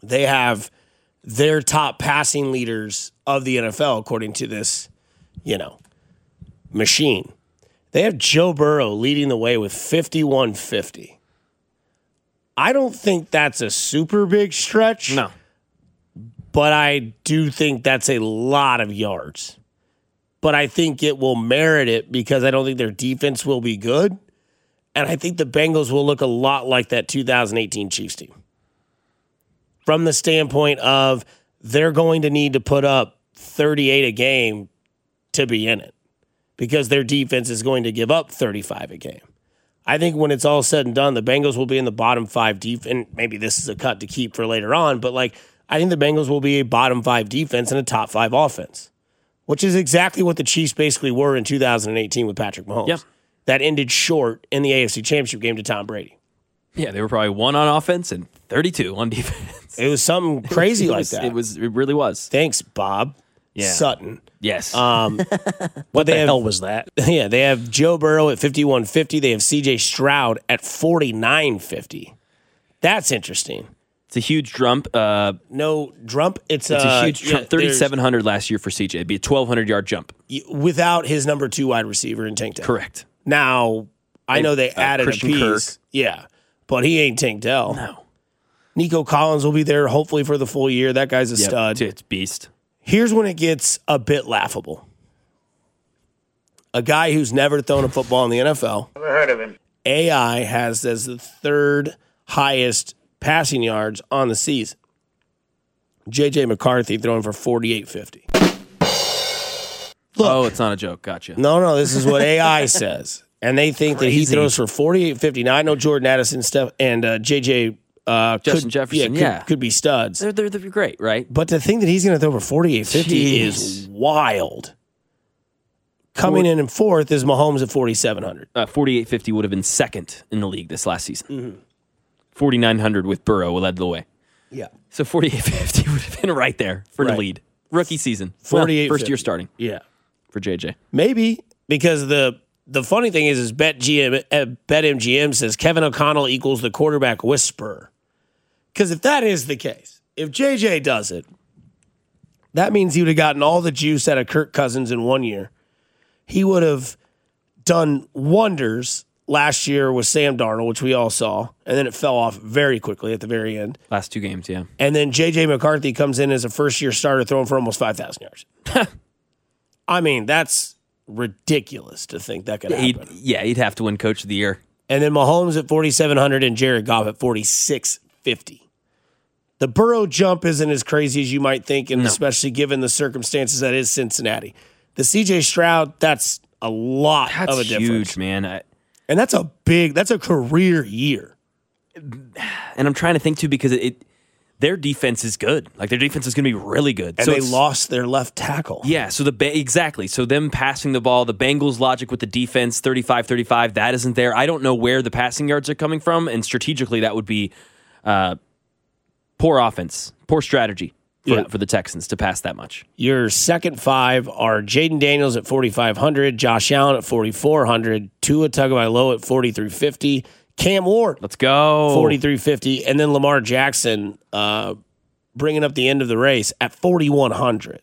they have their top passing leaders of the N F L, according to this, you know, machine. They have Joe Burrow leading the way with fifty-one fifty. I don't think that's a super big stretch. No. But I do think that's a lot of yards. But I think it will merit it because I don't think their defense will be good. And I think the Bengals will look a lot like that two thousand eighteen Chiefs team. From the standpoint of they're going to need to put up thirty-eight a game to be in it because their defense is going to give up thirty-five a game. I think when it's all said and done, the Bengals will be in the bottom five defense. And maybe this is a cut to keep for later on, but like I think the Bengals will be a bottom five defense and a top five offense, which is exactly what the Chiefs basically were in two thousand eighteen with Patrick Mahomes. Yep. That ended short in the A F C Championship game to Tom Brady. Yeah, they were probably one on offense and thirty-two on defense. It was something crazy it like was, that. It was. It really was. Thanks, Bob Yeah. Sutton. Yes. Um, what they the have, hell was that? Yeah, they have Joe Burrow at fifty-one fifty. They have C J Stroud at forty-nine fifty. That's interesting. It's a huge jump. Uh, no jump. It's, it's uh, a huge jump. yeah, thirty-seven hundred last year for C J. It'd be a twelve hundred yard jump. Without his number two wide receiver in Tank Dell. Correct. Now, I know they uh, added Christian a piece. Kirk. Yeah, but he ain't Tank Dell. No. Nico Collins will be there hopefully for the full year. That guy's a Yep, stud. It's beast. Here's when it gets a bit laughable. A guy who's never thrown a football in the N F L. Never heard of him. A I has as the third highest passing yards on the season. J J McCarthy throwing for forty-eight fifty. Look, oh, it's not a joke. Gotcha. No, no, this is what A I says. And they think Crazy. that he throws for forty-eight fifty. Now, I know Jordan Addison Steph, and uh, J J uh, Justin could, Jefferson, yeah, yeah. Could, could be studs. They're, they're, they're great, right? But to think that he's going to throw for forty-eight fifty Jeez. is wild. Coming in in fourth is Mahomes at forty-seven hundred. Uh, forty-eight fifty would have been second in the league this last season. Mm-hmm. forty-nine hundred with Burrow led the way. Yeah. So forty-eight fifty would have been right there for Right. the lead. Rookie season. forty-eight Well, first year starting Yeah. for J J. Maybe because the the funny thing is, is Bet G M, uh, BetMGM says Kevin O'Connell equals the quarterback whisperer. Because if that is the case, if J J does it, that means he would have gotten all the juice out of Kirk Cousins in one year. He would have done wonders last year with Sam Darnold, which we all saw, and then it fell off very quickly at the very end. Last two games, yeah. And then J J McCarthy comes in as a first-year starter throwing for almost five thousand yards. I mean, that's ridiculous to think that could happen. He'd, yeah, he'd have to win Coach of the Year. And then Mahomes at forty-seven hundred and Jared Goff at forty-six fifty. The Burrow jump isn't as crazy as you might think, and No. especially given the circumstances that is Cincinnati. The C J Stroud, that's a lot That's of a difference. huge, man. I, And that's a big, that's a career year. and I'm trying to think, too, because it, it their defense is good. Like, their defense is going to be really good. And so they it's- lost their left tackle. Yeah, so the ba- exactly. So them passing the ball, the Bengals' logic with the defense, thirty-five thirty-five, that isn't there. I don't know where the passing yards are coming from, and strategically that would be uh, poor offense, poor strategy for, Yeah. for the Texans to pass that much. Your second five are Jaden Daniels at forty-five hundred, Josh Allen at forty-four hundred, Tua Tagovailoa at forty-three fifty, Cam Ward Let's go. forty-three fifty, and then Lamar Jackson uh, bringing up the end of the race at forty-one hundred.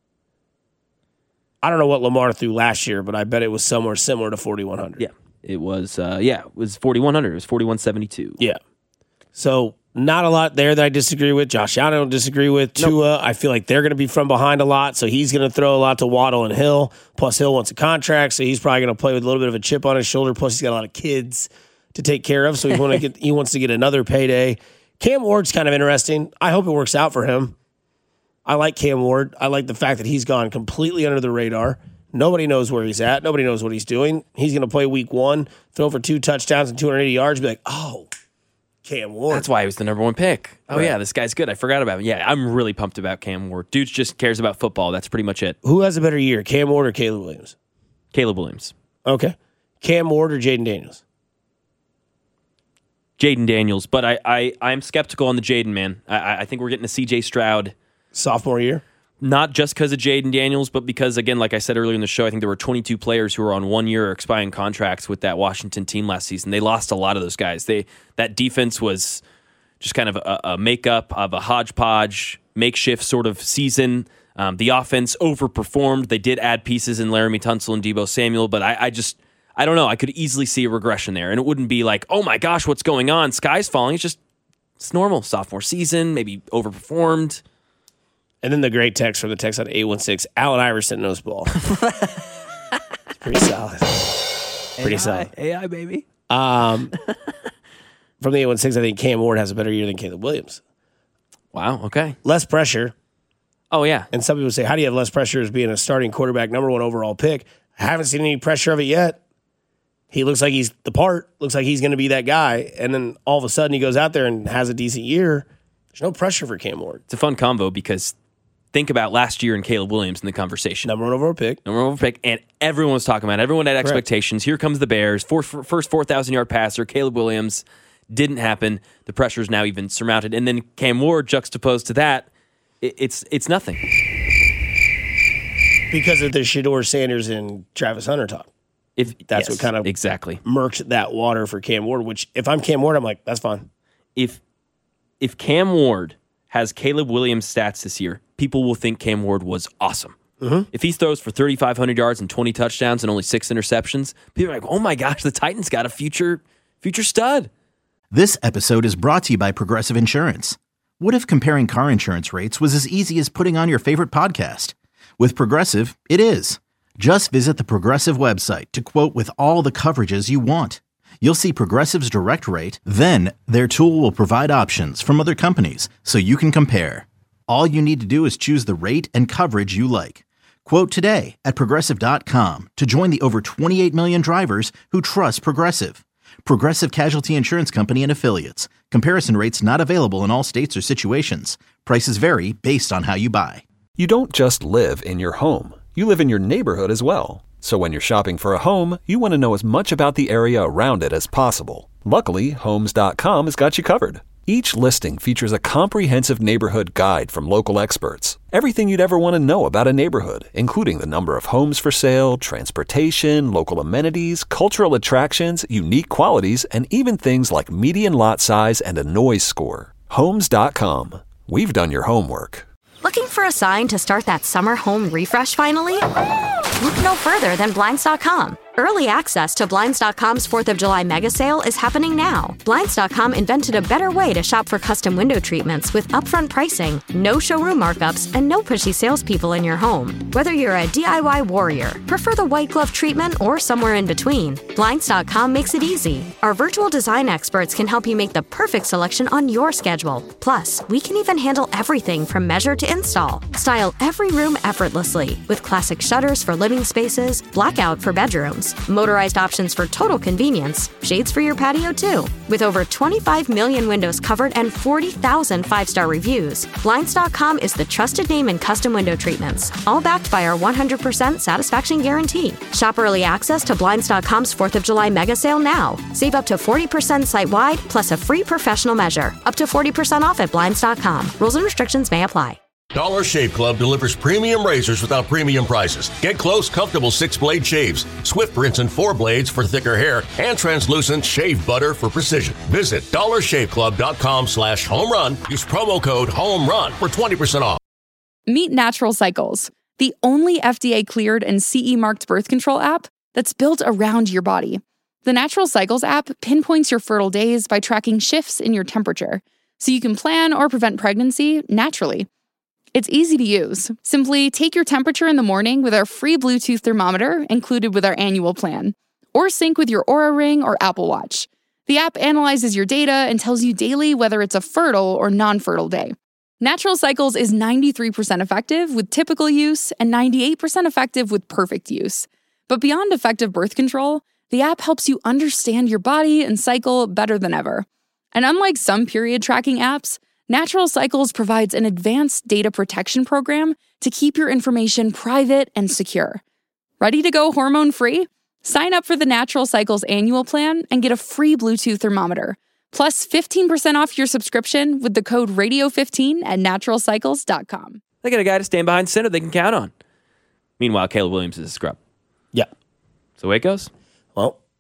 I don't know what Lamar threw last year, but I bet it was somewhere similar to forty-one hundred. Yeah, it was. Uh, yeah, it was forty-one hundred. It was forty-one seventy-two. Yeah. So not a lot there that I disagree with. Josh Allen I don't disagree with. Tua, I feel like they're going to be from behind a lot, so he's going to throw a lot to Waddle and Hill. Plus, Hill wants a contract, so he's probably going to play with a little bit of a chip on his shoulder. Plus, he's got a lot of kids to take care of, so he want to get he wants to get another payday. Cam Ward's kind of interesting. I hope it works out for him. I like Cam Ward. I like the fact that he's gone completely under the radar. Nobody knows where he's at. Nobody knows what he's doing. He's going to play week one, throw for two touchdowns and two hundred eighty yards, be like, oh, Cam Ward. That's why he was the number one pick. Oh, Right. yeah, this guy's good. I forgot about him. Yeah, I'm really pumped about Cam Ward. Dude just cares about football. That's pretty much it. Who has a better year, Cam Ward or Caleb Williams? Caleb Williams. Okay. Cam Ward or Jaden Daniels? Jaden Daniels. But I, I, I'm skeptical on the Jaden, man. I, I think we're getting a C J Stroud. Sophomore year? Not just because of Jaden Daniels, but because, again, like I said earlier in the show, I think there were twenty-two players who were on one-year or expiring contracts with that Washington team last season. They lost a lot of those guys. They That defense was just kind of a, a makeup of a hodgepodge, makeshift sort of season. Um, the offense overperformed. They did add pieces in Laramie Tunsil and Deebo Samuel, but I, I just, I don't know. I could easily see a regression there, and it wouldn't be like, oh my gosh, what's going on? Sky's falling. It's just, it's normal. Sophomore season, maybe overperformed. And then the great text from the text on eight one six, Allen Iverson knows ball. It's pretty solid. Pretty A I, solid. A I, baby. Um, from the eight one six, I think Cam Ward has a better year than Caleb Williams. Wow, okay. Less pressure. Oh, yeah. And some people say, how do you have less pressure as being a starting quarterback, number one overall pick? I haven't seen any pressure of it yet. He looks like he's the part, looks like he's going to be that guy. And then all of a sudden he goes out there and has a decent year. There's no pressure for Cam Ward. It's a fun combo because think about last year and Caleb Williams in the conversation. Number one overall pick. Number one overall pick. And everyone was talking about it. Everyone had expectations. Correct. Here comes the Bears. Four, first four thousand yard passer, Caleb Williams. Didn't happen. The pressure is now even surmounted. And then Cam Ward juxtaposed to that, it, it's it's nothing. Because of the Shedeur Sanders and Travis Hunter talk. If That's yes, what kind of exactly murked that water for Cam Ward, which if I'm Cam Ward, I'm like, that's fine. If if Cam Ward has Caleb Williams stats this year, people will think Cam Ward was awesome. Mm-hmm. If he throws for thirty-five hundred yards and twenty touchdowns and only six interceptions, people are like, oh my gosh, the Titans got a future future stud. This episode is brought to you by Progressive Insurance. What if comparing car insurance rates was as easy as putting on your favorite podcast? With Progressive, it is. Just visit the Progressive website to quote with all the coverages you want. You'll see Progressive's direct rate, then their tool will provide options from other companies so you can compare. All you need to do is choose the rate and coverage you like. Quote today at Progressive dot com to join the over twenty-eight million drivers who trust Progressive. Progressive Casualty Insurance Company and Affiliates. Comparison rates not available in all states or situations. Prices vary based on how you buy. You don't just live in your home. You live in your neighborhood as well. So when you're shopping for a home, you want to know as much about the area around it as possible. Luckily, Homes dot com has got you covered. Each listing features a comprehensive neighborhood guide from local experts. Everything you'd ever want to know about a neighborhood, including the number of homes for sale, transportation, local amenities, cultural attractions, unique qualities, and even things like median lot size and a noise score. Homes dot com. We've done your homework. Looking for a sign to start that summer home refresh finally? Look no further than Blinds dot com. Early access to Blinds dot com's fourth of July mega sale is happening now. Blinds dot com invented a better way to shop for custom window treatments with upfront pricing, no showroom markups, and no pushy salespeople in your home. Whether you're a D I Y warrior, prefer the white glove treatment, or somewhere in between, Blinds dot com makes it easy. Our virtual design experts can help you make the perfect selection on your schedule. Plus, we can even handle everything from measure to install. Style every room effortlessly with classic shutters for living spaces, blackout for bedrooms, motorized options for total convenience, shades for your patio too. With over twenty-five million windows covered and forty thousand five-star reviews, Blinds dot com is the trusted name in custom window treatments, all backed by our one hundred percent satisfaction guarantee. Shop early access to Blinds dot com's fourth of July mega sale now. Save up to forty percent site-wide plus a free professional measure. Up to forty percent off at Blinds dot com. Rules and restrictions may apply. Dollar Shave Club delivers premium razors without premium prices. Get close, comfortable six-blade shaves, Swift rinse and four blades for thicker hair, and translucent shave butter for precision. Visit dollar shave club dot com slash home run. Use promo code HOMERUN for twenty percent off. Meet Natural Cycles, the only F D A-cleared and C E-marked birth control app that's built around your body. The Natural Cycles app pinpoints your fertile days by tracking shifts in your temperature, so you can plan or prevent pregnancy naturally. It's easy to use. Simply take your temperature in the morning with our free Bluetooth thermometer included with our annual plan, or sync with your Oura Ring or Apple Watch. The app analyzes your data and tells you daily whether it's a fertile or non-fertile day. Natural Cycles is ninety-three percent effective with typical use and ninety-eight percent effective with perfect use. But beyond effective birth control, the app helps you understand your body and cycle better than ever. And unlike some period tracking apps, Natural Cycles provides an advanced data protection program to keep your information private and secure. Ready to go hormone-free? Sign up for the Natural Cycles annual plan and get a free Bluetooth thermometer, plus fifteen percent off your subscription with the code radio fifteen at natural cycles dot com. They got a guy to stand behind center they can count on. Meanwhile, Caleb Williams is a scrub. Yeah. So away it goes. Well,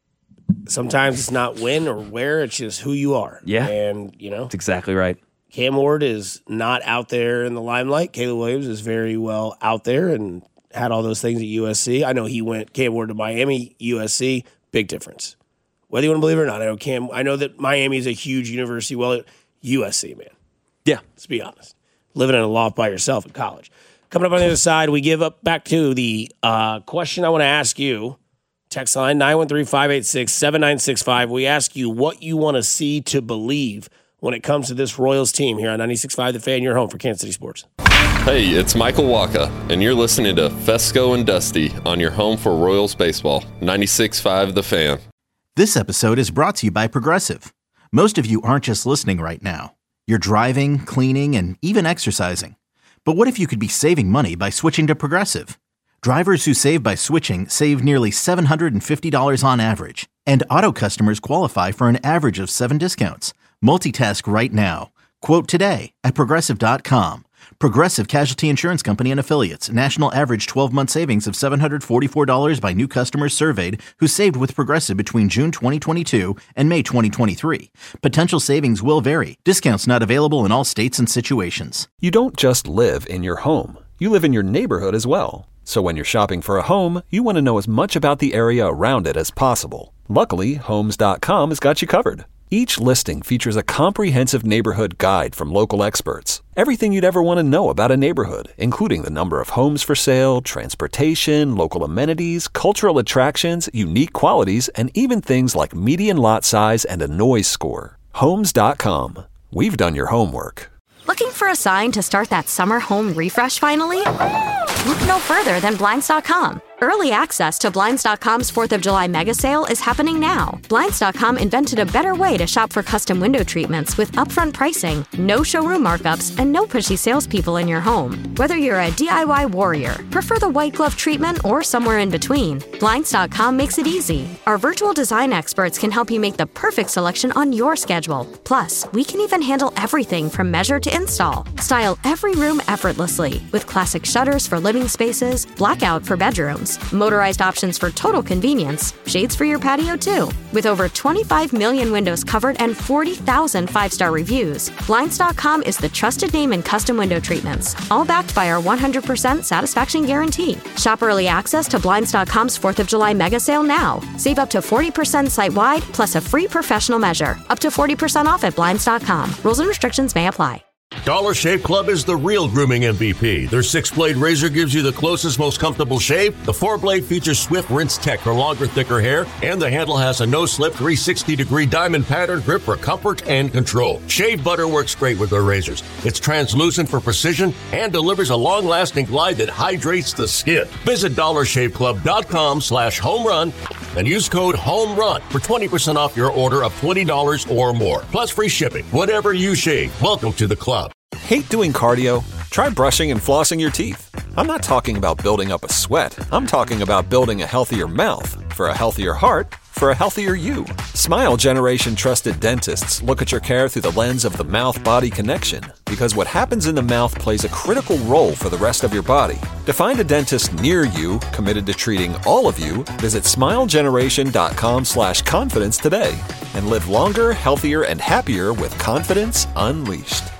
sometimes it's not when or where, it's just who you are. Yeah. And, you know. That's exactly right. Cam Ward is not out there in the limelight. Caleb Williams is very well out there and had all those things at U S C. I know he went, Cam Ward to Miami, U S C, big difference. Whether you want to believe it or not, I know Cam, I know that Miami is a huge university. Well, U S C, man. Yeah. Let's be honest. Living in a loft by yourself in college. Coming up on the other side, we give up back to the uh, question I want to ask you. Text line nine one three, five eight six, seven nine six five. We ask you what you want to see to believe when it comes to this Royals team here on ninety-six point five The Fan, your home for Kansas City Sports. Hey, it's Michael Waka, and you're listening to Fesco and Dusty on your home for Royals baseball, ninety-six point five The Fan. This episode is brought to you by Progressive. Most of you aren't just listening right now. You're driving, cleaning, and even exercising. But what if you could be saving money by switching to Progressive? Drivers who save by switching save nearly seven hundred fifty dollars on average. And auto customers qualify for an average of seven discounts. Multitask right now. Quote today at Progressive dot com. Progressive Casualty Insurance Company and Affiliates. National average twelve-month savings of seven hundred forty-four dollars by new customers surveyed who saved with Progressive between June twenty twenty-two and May twenty twenty-three. Potential savings will vary. Discounts not available in all states and situations. You don't just live in your home. You live in your neighborhood as well. So when you're shopping for a home, you want to know as much about the area around it as possible. Luckily, Homes dot com has got you covered. Each listing features a comprehensive neighborhood guide from local experts. Everything you'd ever want to know about a neighborhood, including the number of homes for sale, transportation, local amenities, cultural attractions, unique qualities, and even things like median lot size and a noise score. Homes dot com. We've done your homework. Looking for a sign to start that summer home refresh finally? Look no further than Blinds dot com. Early access to Blinds dot com's fourth of July mega sale is happening now. Blinds dot com invented a better way to shop for custom window treatments with upfront pricing, no showroom markups, and no pushy salespeople in your home. Whether you're a D I Y warrior, prefer the white glove treatment, or somewhere in between, Blinds dot com makes it easy. Our virtual design experts can help you make the perfect selection on your schedule. Plus, we can even handle everything from measure to install. Style every room effortlessly with classic shutters for living spaces, blackout for bedrooms, motorized options for total convenience, shades for your patio too. With over twenty-five million windows covered and forty thousand five-star reviews, Blinds dot com is the trusted name in custom window treatments, all backed by our one hundred percent satisfaction guarantee. Shop early access to Blinds dot com's fourth of July mega sale now. Save up to forty percent site-wide, plus a free professional measure. Up to forty percent off at Blinds dot com. Rules and restrictions may apply. Dollar Shave Club is the real grooming M V P. Their six-blade razor gives you the closest, most comfortable shave. The four-blade features Swift Rinse Tech for longer, thicker hair, and the handle has a no-slip three hundred sixty degree diamond pattern grip for comfort and control. Shave butter works great with their razors. It's translucent for precision and delivers a long-lasting glide that hydrates the skin. Visit dollar shave club dot com slash home run and use code HOMERUN for twenty percent off your order of twenty dollars or more, plus free shipping. Whatever you shave, welcome to the club. Hate doing cardio? Try brushing and flossing your teeth. I'm not talking about building up a sweat. I'm talking about building a healthier mouth. For a healthier heart, for a healthier you. Smile Generation trusted dentists look at your care through the lens of the mouth-body connection, because what happens in the mouth plays a critical role for the rest of your body. To find a dentist near you committed to treating all of you, visit smile generation dot com slash confidence today and live longer, healthier, and happier with confidence unleashed.